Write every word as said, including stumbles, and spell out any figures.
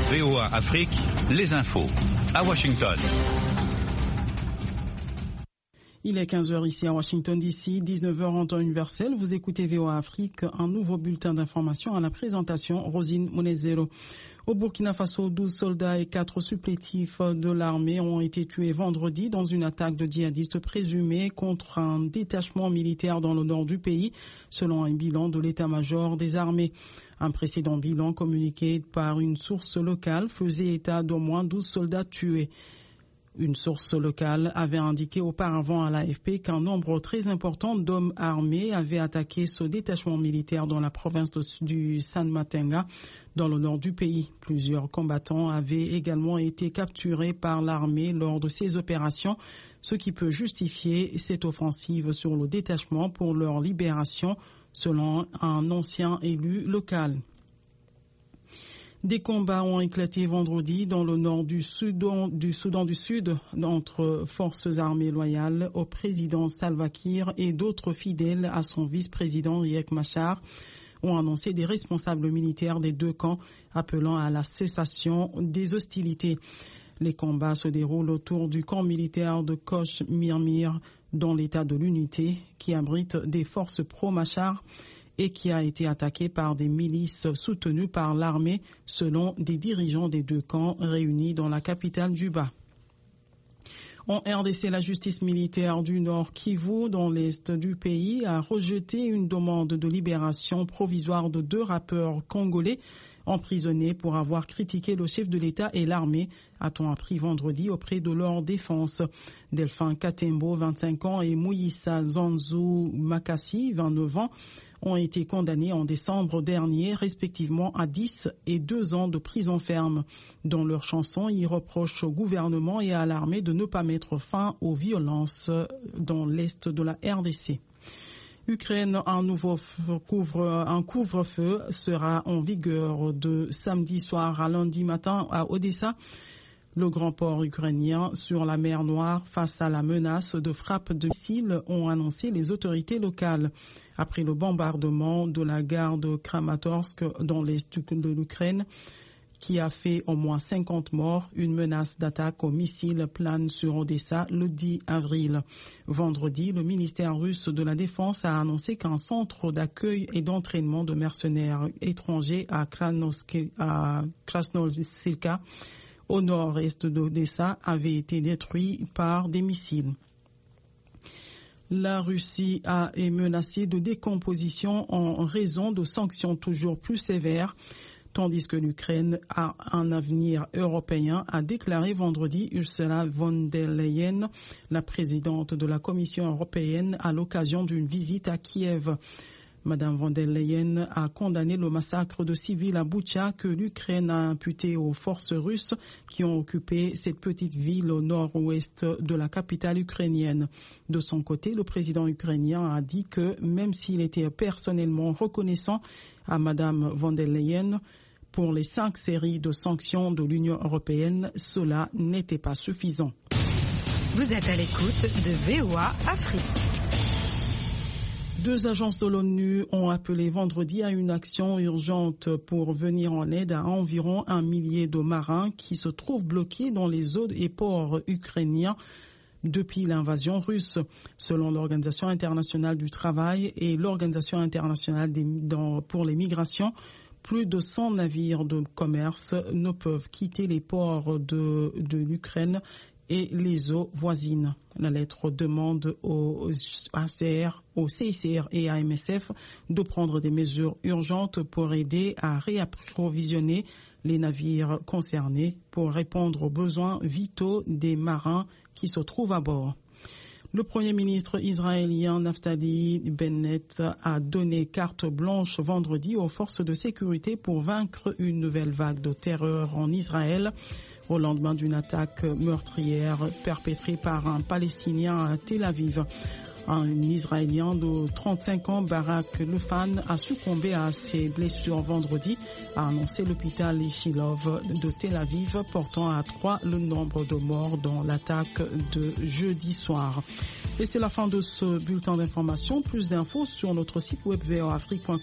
V O A Afrique, les infos. À Washington. Il est quinze heures ici à Washington D C, dix-neuf heures en temps universel. Vous écoutez V O A Afrique, un nouveau bulletin d'information à la présentation Rosine Monezero. Au Burkina Faso, douze soldats et quatre supplétifs de l'armée ont été tués vendredi dans une attaque de djihadistes présumés contre un détachement militaire dans le nord du pays, selon un bilan de l'état-major des armées. Un précédent bilan communiqué par une source locale faisait état d'au moins douze soldats tués. Une source locale avait indiqué auparavant à l'A F P qu'un nombre très important d'hommes armés avaient attaqué ce détachement militaire dans la province de, du San Matenga, dans le nord du pays. Plusieurs combattants avaient également été capturés par l'armée lors de ces opérations, ce qui peut justifier cette offensive sur le détachement pour leur libération, selon un ancien élu local. Des combats ont éclaté vendredi dans le nord du Soudan du, Soudan du Sud entre forces armées loyales au président Salva Kiir et d'autres fidèles à son vice-président Riek Machar, ont annoncé des responsables militaires des deux camps appelant à la cessation des hostilités. Les combats se déroulent autour du camp militaire de Koch Mirmir dans l'état de l'unité qui abrite des forces pro-Machar et qui a été attaqué par des milices soutenues par l'armée, selon des dirigeants des deux camps réunis dans la capitale Juba. En R D C, la justice militaire du Nord Kivu, dans l'est du pays, a rejeté une demande de libération provisoire de deux rappeurs congolais emprisonnés pour avoir critiqué le chef de l'État et l'armée, a-t-on appris vendredi auprès de leur défense. Delphin Katembo, vingt-cinq ans, et Mouyissa Zanzu Makassi, vingt-neuf ans, ont été condamnés en décembre dernier, respectivement à dix et deux ans de prison ferme. Dans leur chanson, ils reprochent au gouvernement et à l'armée de ne pas mettre fin aux violences dans l'est de la R D C. Ukraine, un nouveau couvre, un couvre-feu sera en vigueur de samedi soir à lundi matin à Odessa, le grand port ukrainien sur la mer Noire, face à la menace de frappes de missiles, ont annoncé les autorités locales. Après le bombardement de la gare de Kramatorsk dans l'est de l'Ukraine, qui a fait au moins cinquante morts, une menace d'attaque aux missiles plane sur Odessa le dix avril. Vendredi, le ministère russe de la Défense a annoncé qu'un centre d'accueil et d'entraînement de mercenaires étrangers à Krasnoyarsk, au nord-est d'Odessa, avait été détruit par des missiles. La Russie a est menacée de décomposition en raison de sanctions toujours plus sévères, tandis que l'Ukraine a un avenir européen, a déclaré vendredi Ursula von der Leyen, la présidente de la Commission européenne, à l'occasion d'une visite à Kiev. Madame von der Leyen a condamné le massacre de civils à Boutcha que l'Ukraine a imputé aux forces russes qui ont occupé cette petite ville au nord-ouest de la capitale ukrainienne. De son côté, le président ukrainien a dit que même s'il était personnellement reconnaissant à Madame von der Leyen pour les cinq séries de sanctions de l'Union européenne, cela n'était pas suffisant. Vous êtes à l'écoute de V O A Afrique. Deux agences de l'ONU ont appelé vendredi à une action urgente pour venir en aide à environ un millier de marins qui se trouvent bloqués dans les eaux et ports ukrainiens depuis l'invasion russe. Selon l'Organisation internationale du travail et l'Organisation internationale des, dans, pour les migrations, plus de cent navires de commerce ne peuvent quitter les ports de, de l'Ukraine et les eaux voisines. La lettre demande au A C R, au C I C R et à M S F de prendre des mesures urgentes pour aider à réapprovisionner les navires concernés pour répondre aux besoins vitaux des marins qui se trouvent à bord. Le Premier ministre israélien Naftali Bennett a donné carte blanche vendredi aux forces de sécurité pour vaincre une nouvelle vague de terreur en Israël, au lendemain d'une attaque meurtrière perpétrée par un Palestinien à Tel Aviv. Un Israélien de trente-cinq ans, Barak Lefan, a succombé à ses blessures vendredi, a annoncé l'hôpital Ishilov de Tel Aviv, portant à trois le nombre de morts dans l'attaque de jeudi soir. Et c'est la fin de ce bulletin d'information. Plus d'infos sur notre site web v o afrique point com.